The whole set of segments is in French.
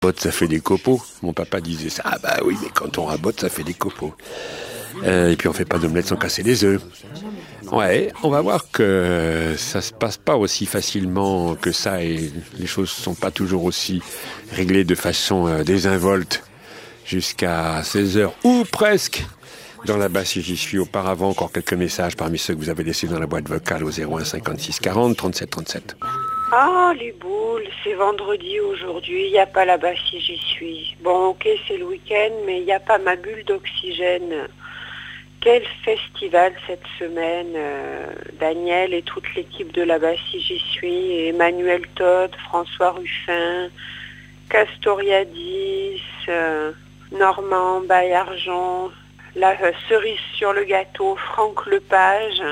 Rabote, ça fait des copeaux. Mon papa disait ça. Ah bah oui, mais quand on rabote, ça fait des copeaux. Et puis on fait pas d'omelette sans casser les œufs. Ouais, on va voir que ça se passe pas aussi facilement que ça et les choses sont pas toujours aussi réglées de façon désinvolte jusqu'à 16h ou presque. Dans la basse, si j'y suis auparavant, encore quelques messages parmi ceux que vous avez laissés dans la boîte vocale au 01 56 40 37 37. Ah, les boules, c'est vendredi aujourd'hui, il n'y a pas là-bas si j'y suis. Bon, ok, c'est le week-end, mais il n'y a pas ma bulle d'oxygène. Quel festival cette semaine, Daniel et toute l'équipe de là-bas si j'y suis, Emmanuel Todd, François Ruffin, Castoriadis, Normand, Baillargeon, la cerise sur le gâteau, Franck Lepage,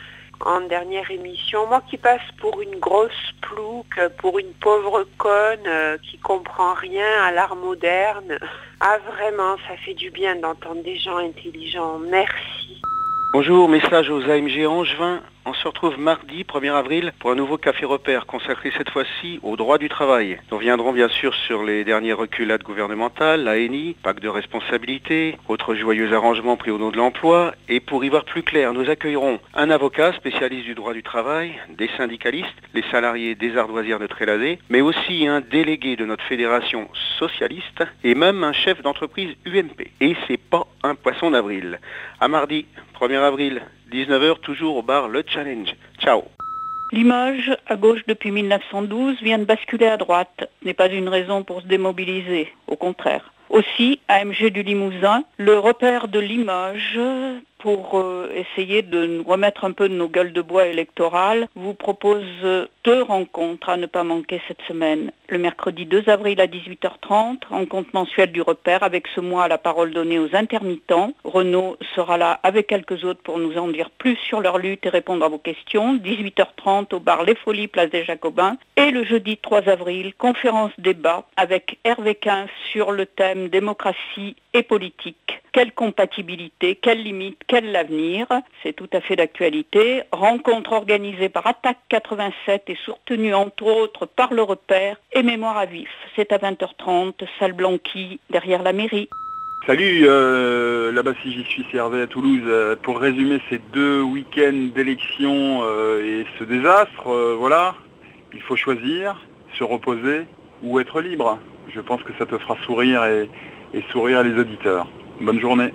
en dernière émission. Moi qui passe pour une grosse plouque, pour une pauvre conne qui comprend rien à l'art moderne. Ah vraiment, ça fait du bien d'entendre des gens intelligents. Merci. Bonjour, message aux AMG Angevin. On se retrouve mardi 1er avril pour un nouveau café repère consacré cette fois-ci au droit du travail. Nous reviendrons bien sûr sur les dernières reculades gouvernementales, l'ANI, pacte de responsabilité, autres joyeux arrangements pris au nom de l'emploi. Et pour y voir plus clair, nous accueillerons un avocat spécialiste du droit du travail, des syndicalistes, les salariés des ardoisières de Trélazé, mais aussi un délégué de notre fédération socialiste et même un chef d'entreprise UMP. Et c'est pas un poisson d'avril. À mardi 1er avril, 19h, toujours au bar Le Challenge. Ciao. Limoges, à gauche depuis 1912, vient de basculer à droite. Ce n'est pas une raison pour se démobiliser, au contraire. Aussi, AMG du Limousin, le repère de Limoges, pour essayer de nous remettre un peu de nos gueules de bois électorales, vous propose 2 rencontres à ne pas manquer cette semaine. Le mercredi 2 avril à 18h30, rencontre mensuelle du repère avec ce mois la parole donnée aux intermittents. Renaud sera là avec quelques autres pour nous en dire plus sur leur lutte et répondre à vos questions. 18h30 au bar Les Folies, place des Jacobins. Et le jeudi 3 avril, conférence débat avec Hervé Quin sur le thème démocratie et politique. Quelle compatibilité, quelles limites, quel avenir? C'est tout à fait d'actualité. Rencontre organisée par Attaque 87 et soutenue entre autres par le repère et Mémoire à vif. C'est à 20h30, salle Blanqui, derrière la mairie. Salut, là-bas si j'y suis, c'est Hervé à Toulouse. Pour résumer ces 2 week-ends d'élection et ce désastre, voilà, il faut choisir, se reposer ou être libre. Je pense que ça te fera sourire et sourire les auditeurs. Bonne journée.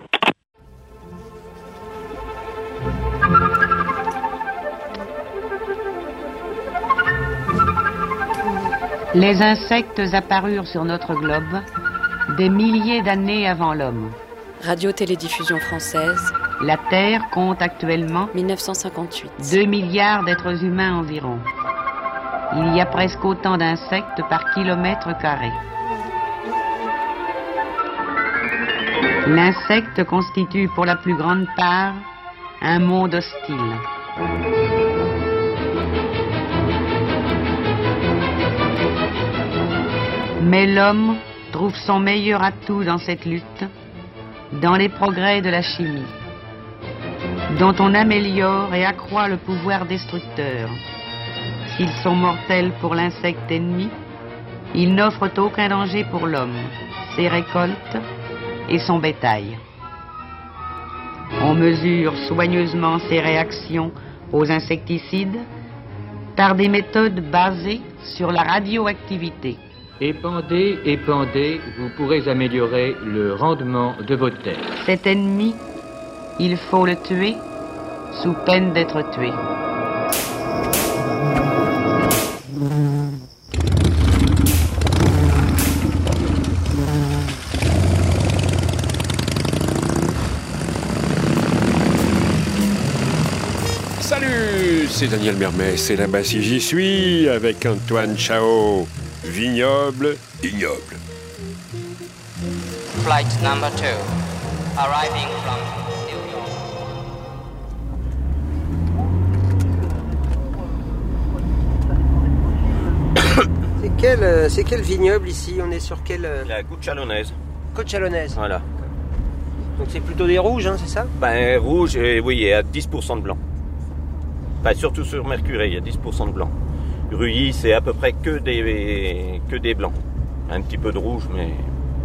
Les insectes apparurent sur notre globe des milliers d'années avant l'homme. Radio-télédiffusion française. La Terre compte actuellement 1958. 2 milliards d'êtres humains environ. Il y a presque autant d'insectes par kilomètre carré. L'insecte constitue pour la plus grande part un monde hostile. Mais l'homme trouve son meilleur atout dans cette lutte, dans les progrès de la chimie, dont on améliore et accroît le pouvoir destructeur. S'ils sont mortels pour l'insecte ennemi, ils n'offrent aucun danger pour l'homme, ses récoltes et son bétail. On mesure soigneusement ces réactions aux insecticides par des méthodes basées sur la radioactivité. Épandez, vous pourrez améliorer le rendement de vos terres. Cet ennemi, il faut le tuer sous peine d'être tué. Salut, c'est Daniel Mermet, c'est là-bas si j'y suis, avec Antoine Chao. Vignoble, ignoble. Flight number 2, arriving from New York. C'est quel vignoble ici? On est sur quel... La Côte Chalonnaise. Côte Chalonnaise. Voilà. Donc c'est plutôt des rouges, hein, c'est ça? Ben rouge, oui, et à 10% de blanc. Enfin, surtout sur Mercurey, il y a 10% de blanc. Rully, c'est à peu près que des blancs. Un petit peu de rouge, mais